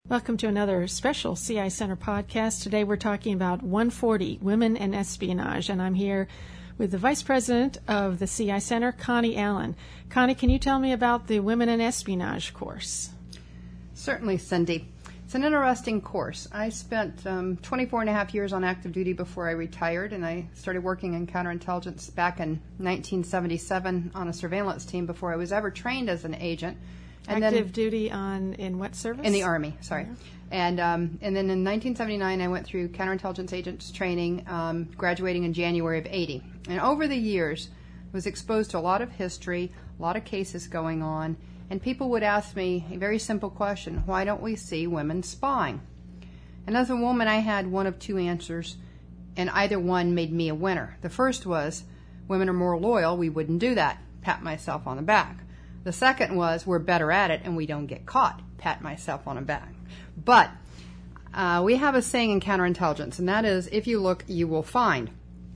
Welcome to another special CI Center podcast. Today we're talking about 140, Women and Espionage, and I'm here with the Vice President of the CI Center, Connie Allen. Connie, can you tell me about the Women and Espionage course? Certainly, Cindy. It's an interesting course. I spent 24 and a half years on active duty before I retired, and I started working in counterintelligence back in 1977 on a surveillance team before I was ever trained as an agent. And active duty in what service? In the Army, sorry. Yeah. And then in 1979, I went through counterintelligence agents training, graduating in January of 80. And over the years, I was exposed to a lot of history, a lot of cases going on, and people would ask me a very simple question: why don't we see women spying? And as a woman, I had one of two answers, and either one made me a winner. The first was, women are more loyal, we wouldn't do that. Pat myself on the back. The second was, we're better at it and we don't get caught. Pat myself on the back. But we have a saying in counterintelligence, and that is, if you look, you will find.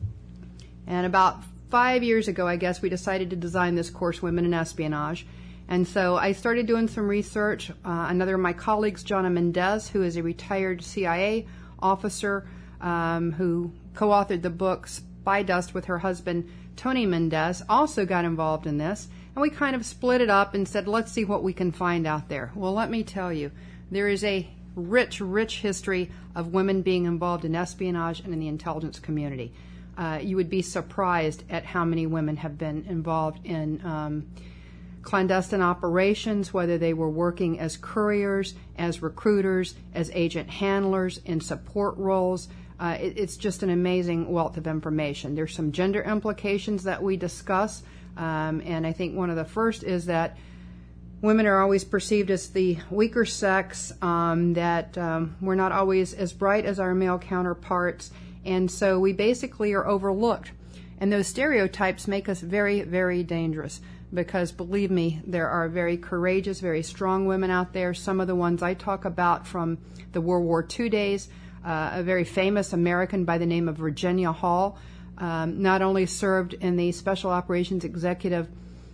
And about 5 years ago, I guess, we decided to design this course, Women in Espionage. And so I started doing some research. Another of my colleagues, Jonna Mendez, who is a retired CIA officer who co-authored the book Spy Dust with her husband, Tony Mendez, also got involved in this. And we kind of split it up and said, let's see what we can find out there. Well, let me tell you, there is a rich, rich history of women being involved in espionage and in the intelligence community. You would be surprised at how many women have been involved in clandestine operations, whether they were working as couriers, as recruiters, as agent handlers, in support roles. It's just an amazing wealth of information. There's some gender implications that we discuss. And I think one of the first is that women are always perceived as the weaker sex, that we're not always as bright as our male counterparts, and so we basically are overlooked. And those stereotypes make us very, very dangerous because, believe me, there are very courageous, very strong women out there. Some of the ones I talk about from the World War II days, a very famous American by the name of Virginia Hall, not only served in the Special Operations Executive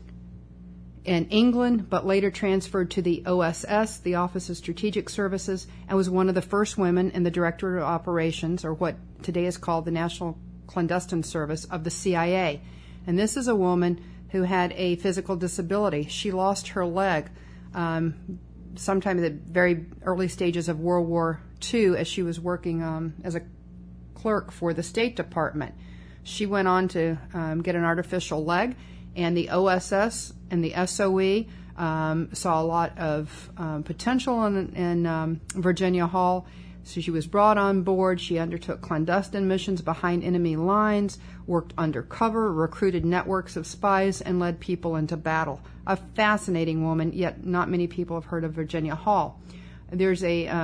in England, but later transferred to the OSS, the Office of Strategic Services, and was one of the first women in the Directorate of Operations, or what today is called the National Clandestine Service of the CIA. And this is a woman who had a physical disability. She lost her leg sometime in the very early stages of World War II as she was working as a clerk for the State Department. She went on to get an artificial leg, and the OSS and the SOE saw a lot of potential in Virginia Hall. So she was brought on board. She undertook clandestine missions behind enemy lines, worked undercover, recruited networks of spies, and led people into battle. A fascinating woman, yet not many people have heard of Virginia Hall. There's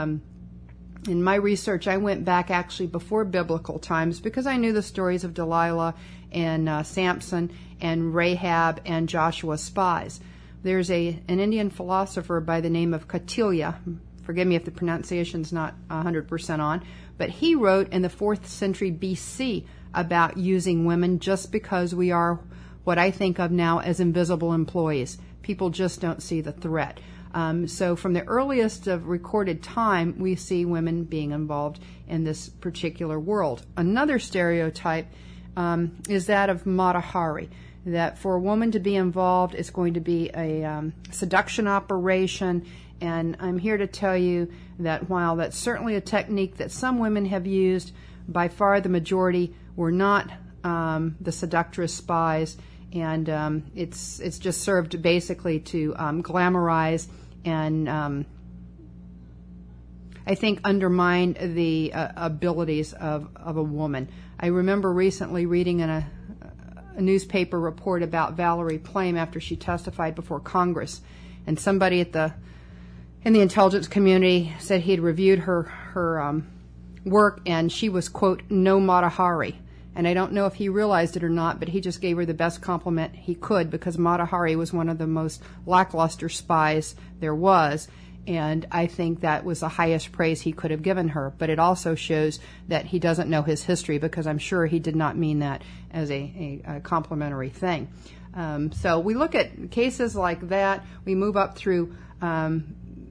in my research, I went back actually before biblical times because I knew the stories of Delilah and Samson and Rahab and Joshua's spies. There's an Indian philosopher by the name of Kautilya. Forgive me if the pronunciation's not 100% on, but he wrote in the 4th century BC about using women just because we are what I think of now as invisible employees. People just don't see the threat. So from the earliest of recorded time, we see women being involved in this particular world. Another stereotype is that of Mata Hari, that for a woman to be involved, it's going to be a seduction operation. And I'm here to tell you that while that's certainly a technique that some women have used, by far the majority were not the seductress spies. And it's just served basically to glamorize and I think undermine the abilities of a woman. I remember recently reading in a newspaper report about Valerie Plame after she testified before Congress, and somebody in the intelligence community said he had reviewed her work, and she was, quote, no Mata Hari. And I don't know if he realized it or not, but he just gave her the best compliment he could because Mata Hari was one of the most lackluster spies there was. And I think that was the highest praise he could have given her. But it also shows that he doesn't know his history because I'm sure he did not mean that as a complimentary thing. So we look at cases like that. We move up through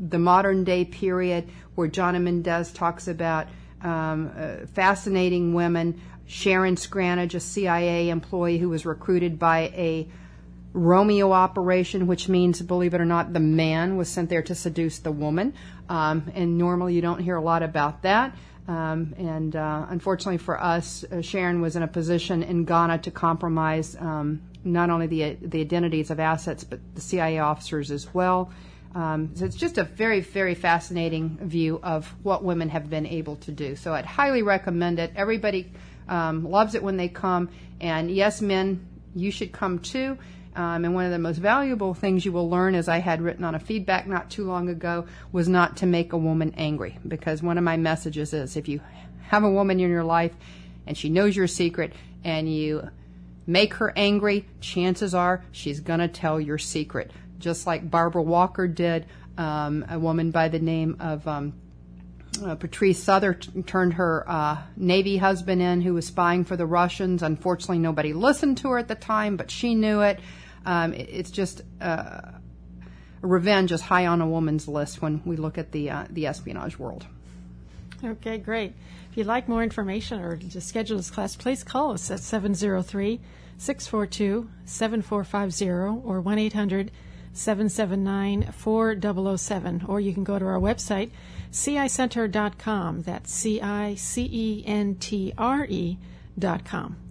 the modern day period where Jonna Mendez talks about fascinating women. Sharon Scranage, a CIA employee who was recruited by a Romeo operation, which means, believe it or not, the man was sent there to seduce the woman. And normally you don't hear a lot about that. Unfortunately for us, Sharon was in a position in Ghana to compromise not only the identities of assets, but the CIA officers as well. So it's just a very, very fascinating view of what women have been able to do. So I'd highly recommend it. Everybody loves it when they come. And yes, men, you should come too. And one of the most valuable things you will learn, as I had written on a feedback not too long ago, was not to make a woman angry. Because one of my messages is, if you have a woman in your life and she knows your secret and you make her angry, chances are she's going to tell your secret. Just like Barbara Walker did, a woman by the name of Patrice Souther turned her Navy husband in who was spying for the Russians. Unfortunately, nobody listened to her at the time, but she knew it. It's just revenge is high on a woman's list when we look at the espionage world. Okay, great. If you'd like more information or to schedule this class, please call us at 703-642-7450 or 1-800-779-4007. Or you can go to our website, CICenter.com. That's CICENTRE.com.